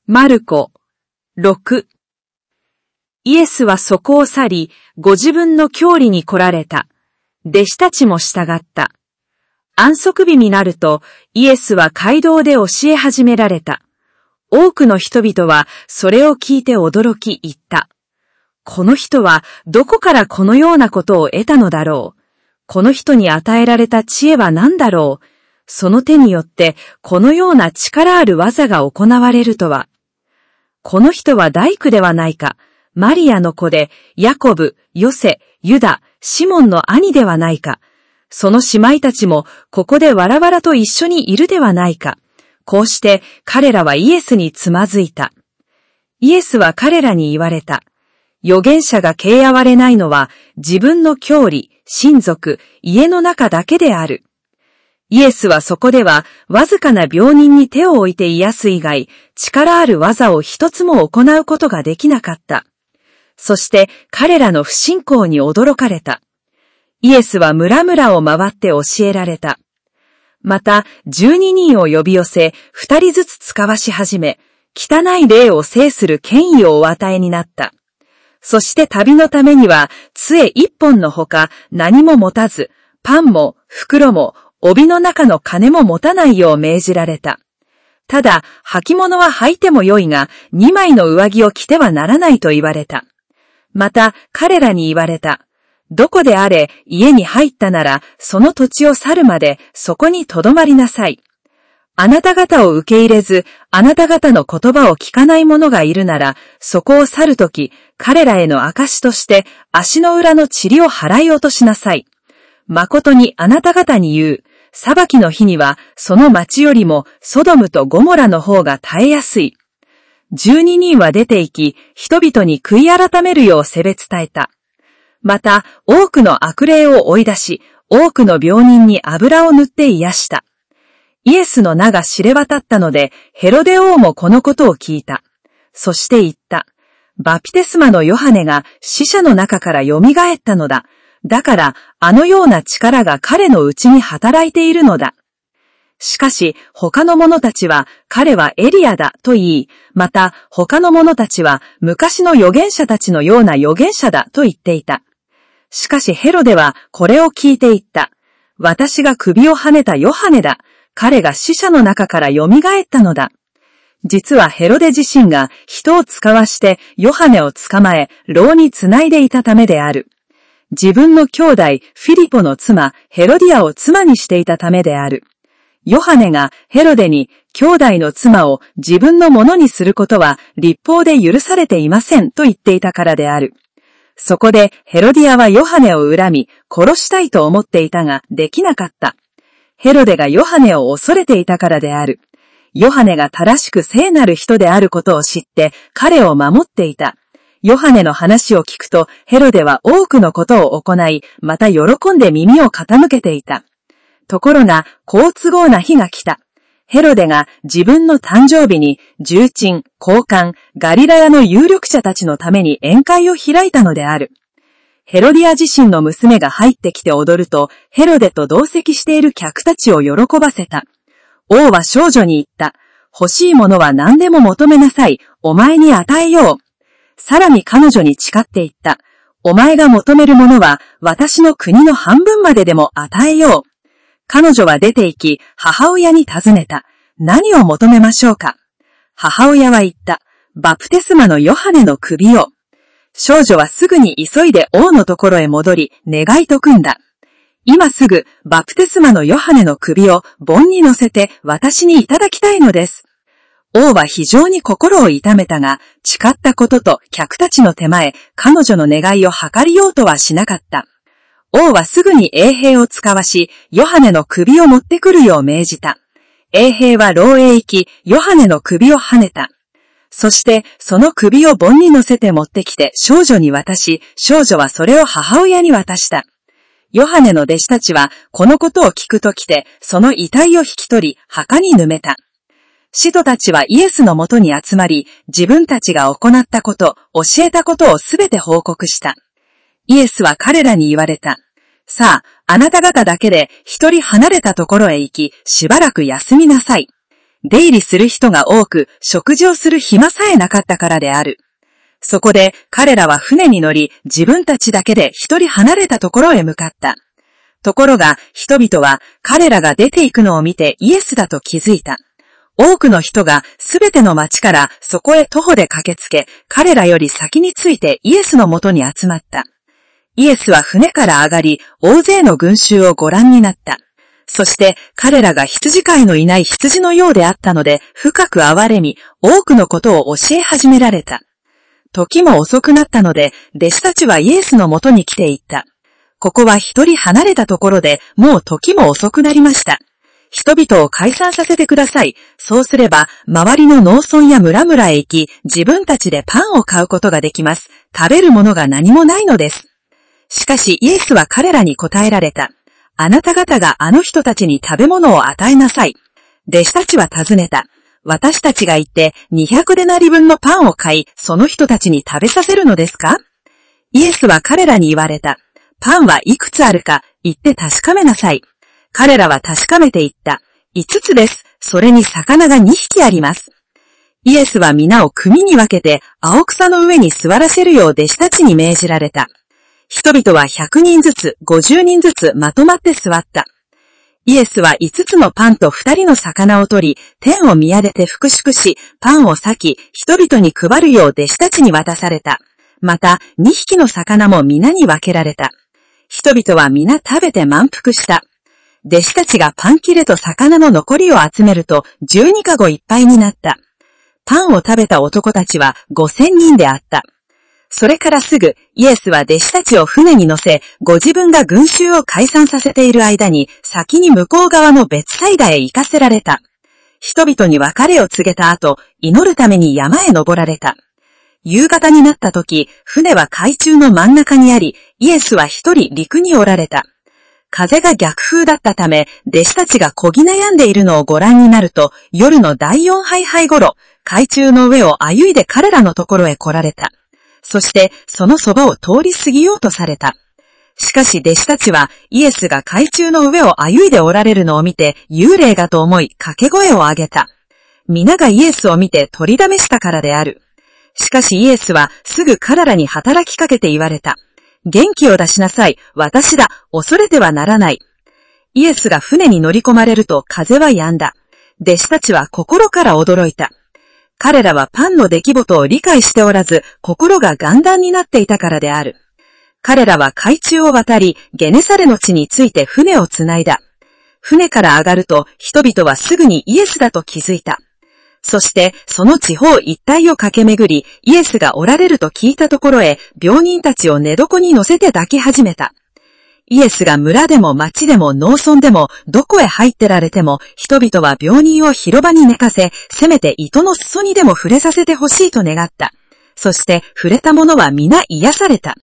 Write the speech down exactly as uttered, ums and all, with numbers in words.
マルコ、ろく。イエスはそこを去り、ご自分の郷里に来られた。弟子たちも従った。安息日になると、イエスは街道で教え始められた。多くの人々はそれを聞いて驚き言った。この人はどこからこのようなことを得たのだろう。この人に与えられた知恵は何だろう。その手によってこのような力ある技が行われるとは。この人は大工ではないか。マリアの子で、ヤコブ、ヨセ、ユダ、シモンの兄ではないか。その姉妹たちもここでわらわらと一緒にいるではないか。こうして彼らはイエスにつまずいた。イエスは彼らに言われた。預言者が敬われないのは自分の郷里、親族、家の中だけである。イエスはそこではわずかな病人に手を置いて癒す以外、力ある技を一つも行うことができなかった。そして彼らの不信仰に驚かれた。イエスは村々を回って教えられた。また、十二人を呼び寄せ、二人ずつ使わし始め、汚い霊を制する権威をお与えになった。そして旅のためには、杖一本のほか何も持たず、パンも袋も帯の中の金も持たないよう命じられた。ただ、履物は履いてもよいが、二枚の上着を着てはならないと言われた。また、彼らに言われた。どこであれ、家に入ったなら、その土地を去るまで、そこに留まりなさい。あなた方を受け入れず、あなた方の言葉を聞かない者がいるなら、そこを去るとき、彼らへの証として、足の裏の塵を払い落としなさい。誠にあなた方に言う。裁きの日には、その町よりも、ソドムとゴモラの方が耐えやすい。十二人は出て行き、人々に悔い改めるよう責め伝えた。また、多くの悪霊を追い出し、多くの病人に油を塗って癒した。イエスの名が知れ渡ったので、ヘロデ王もこのことを聞いた。そして言った。バプテスマのヨハネが死者の中から蘇ったのだ。だから、あのような力が彼のうちに働いているのだ。しかし、他の者たちは、彼はエリアだと言い、また、他の者たちは、昔の預言者たちのような預言者だと言っていた。しかしヘロデはこれを聞いて言った。私が首をはねたヨハネだ。彼が死者の中から蘇ったのだ。実はヘロデ自身が人を使わしてヨハネを捕まえ、牢につないでいたためである。自分の兄弟フィリポの妻ヘロディアを妻にしていたためである。ヨハネがヘロデに兄弟の妻を自分のものにすることは律法で許されていませんと言っていたからである。そこでヘロディアはヨハネを恨み、殺したいと思っていたが、できなかった。ヘロデがヨハネを恐れていたからである。ヨハネが正しく聖なる人であることを知って、彼を守っていた。ヨハネの話を聞くと、ヘロデは多くのことを行い、また喜んで耳を傾けていた。ところが、好都合な日が来た。ヘロデが自分の誕生日に重鎮、高官、ガリラヤの有力者たちのために宴会を開いたのである。ヘロディア自身の娘が入ってきて踊ると、ヘロデと同席している客たちを喜ばせた。王は少女に言った。欲しいものは何でも求めなさい。お前に与えよう。さらに彼女に誓って言った。お前が求めるものは私の国の半分まででも与えよう。彼女は出て行き、母親に尋ねた。何を求めましょうか。母親は言った。バプテスマのヨハネの首を。少女はすぐに急いで王のところへ戻り、願いと組んだ。今すぐバプテスマのヨハネの首を盆に乗せて私にいただきたいのです。王は非常に心を痛めたが、誓ったことと客たちの手前、彼女の願いを図りようとはしなかった。王はすぐに衛兵を使わし、ヨハネの首を持ってくるよう命じた。衛兵は牢へ行き、ヨハネの首をはねた。そして、その首を盆に乗せて持ってきて少女に渡し、少女はそれを母親に渡した。ヨハネの弟子たちは、このことを聞くときて、その遺体を引き取り、墓に埋めた。使徒たちはイエスのもとに集まり、自分たちが行ったこと、教えたことをすべて報告した。イエスは彼らに言われた。さあ、あなた方だけで一人離れたところへ行き、しばらく休みなさい。 出入りする人が多く、食事をする暇さえなかったからである。そこで彼らは船に乗り、自分たちだけで一人離れたところへ向かった。ところが人々は彼らが出て行くのを見てイエスだと気づいた。多くの人がすべての町からそこへ徒歩で駆けつけ、彼らより先についてイエスのもとに集まった。イエスは船から上がり、大勢の群衆をご覧になった。そして彼らが羊飼いのいない羊のようであったので、深く憐れみ、多くのことを教え始められた。時も遅くなったので、弟子たちはイエスのもとに来ていった。ここは一人離れたところで、もう時も遅くなりました。人々を解散させてください。そうすれば、周りの農村や村々へ行き、自分たちでパンを買うことができます。食べるものが何もないのです。しかしイエスは彼らに答えられた。あなた方があの人たちに食べ物を与えなさい。弟子たちは尋ねた。私たちが行ってにひゃくデナリ分のパンを買い、その人たちに食べさせるのですか？イエスは彼らに言われた。パンはいくつあるか、言って確かめなさい。彼らは確かめて言った。五つです。それに魚が二匹あります。イエスは皆を組に分けて、青草の上に座らせるよう弟子たちに命じられた。人々は百人ずつ、五十人ずつまとまって座った。イエスは五つのパンと二人の魚を取り、天を見上げて祝祝し、パンを裂き、人々に配るよう弟子たちに渡された。また、二匹の魚も皆に分けられた。人々は皆食べて満腹した。弟子たちがパン切れと魚の残りを集めると、十二かごいっぱいになった。パンを食べた男たちは五千人であった。それからすぐ、イエスは弟子たちを船に乗せ、ご自分が群衆を解散させている間に、先に向こう側の別サイダへ行かせられた。人々に別れを告げた後、祈るために山へ登られた。夕方になった時、船は海中の真ん中にあり、イエスは一人陸におられた。風が逆風だったため、弟子たちがこぎ悩んでいるのをご覧になると、夜の第四杯杯頃、海中の上を歩いで彼らのところへ来られた。そして、そのそばを通り過ぎようとされた。しかし弟子たちは、イエスが海中の上を歩いでおられるのを見て、幽霊がと思い、掛け声を上げた。皆がイエスを見て取りだめしたからである。しかしイエスは、すぐ彼らに働きかけて言われた。元気を出しなさい。私だ。恐れてはならない。イエスが船に乗り込まれると風は止んだ。弟子たちは心から驚いた。彼らはパンの出来事を理解しておらず、心が頑談になっていたからである。彼らは海中を渡り、ゲネサレの地について船をつないだ。船から上がると、人々はすぐにイエスだと気づいた。そして、その地方一帯を駆け巡り、イエスがおられると聞いたところへ、病人たちを寝床に乗せて抱き始めた。イエスが村でも町でも農村でも、どこへ入ってられても、人々は病人を広場に寝かせ、せめて糸の裾にでも触れさせてほしいと願った。そして、触れた者は皆癒された。